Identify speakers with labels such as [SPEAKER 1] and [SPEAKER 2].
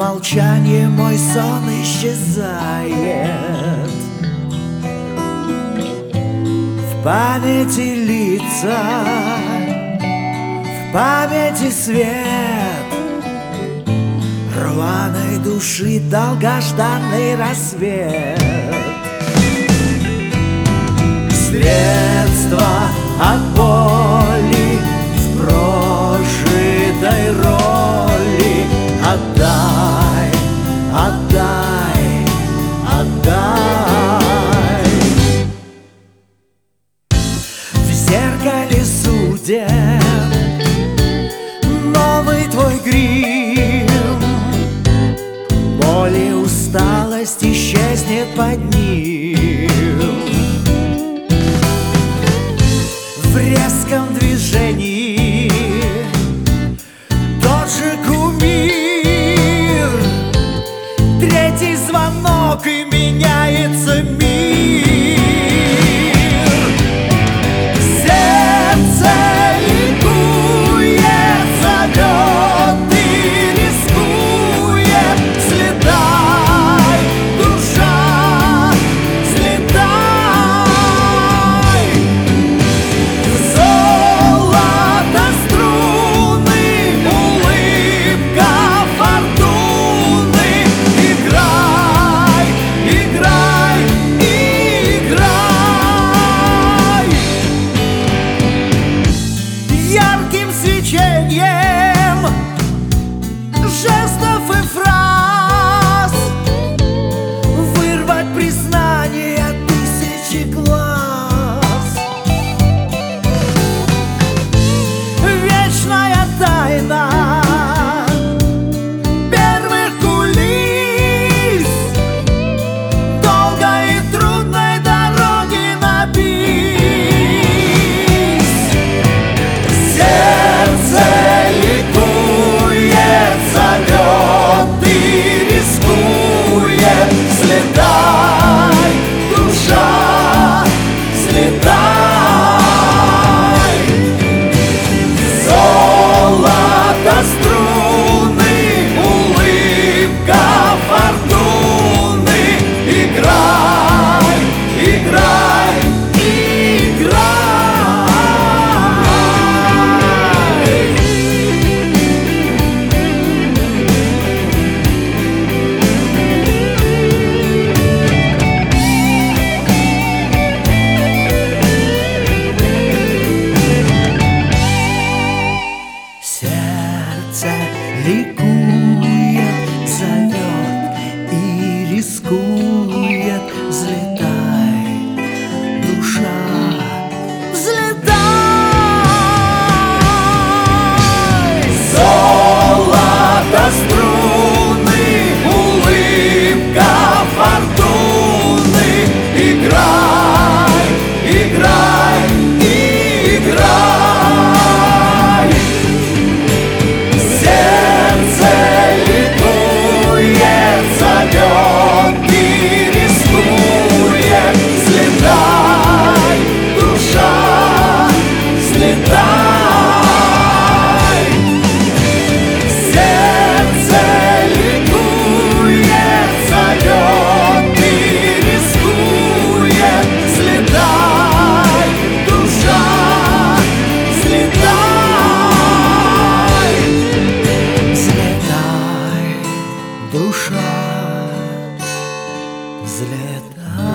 [SPEAKER 1] молчании мой сон исчезает. В памяти лица, в памяти свет рваной души долгожданный рассвет. Средства от боли в прожитой роли. Отдай, отдай, отдай. В зеркале судеб новый твой грим. Боль и усталость исчезнет под ним. В резком движении тот же кумир. Третий звонок, и меняется мир. Сердце ликует, зовет и рискует. Взлетай, душа, взлетай. Золото струны, улыбка фортуны. Играй, играй, играй. Ярким свечением жестов и фраз вырвать признание тысячи глаз. Вечная тайна первых кулис долгой и трудной дороги на бис. Сердце ликует, зовет и рискует. Взлетай, душа, взлетай. Золото струны, улыбка фортуны. Играй, играй, играй. Сердце ликует, зовет и рискует. Взлетай, душа, взлетай. Золото струны, улыбка фортуны. Играй, играй, играй. Сердце ликует, зовет и рискует. Взлетай, душа, взлетай. Сердце ликует, зовет и рискует. Взлетай, душа, взлетай. Взлетай, душа, взлетай.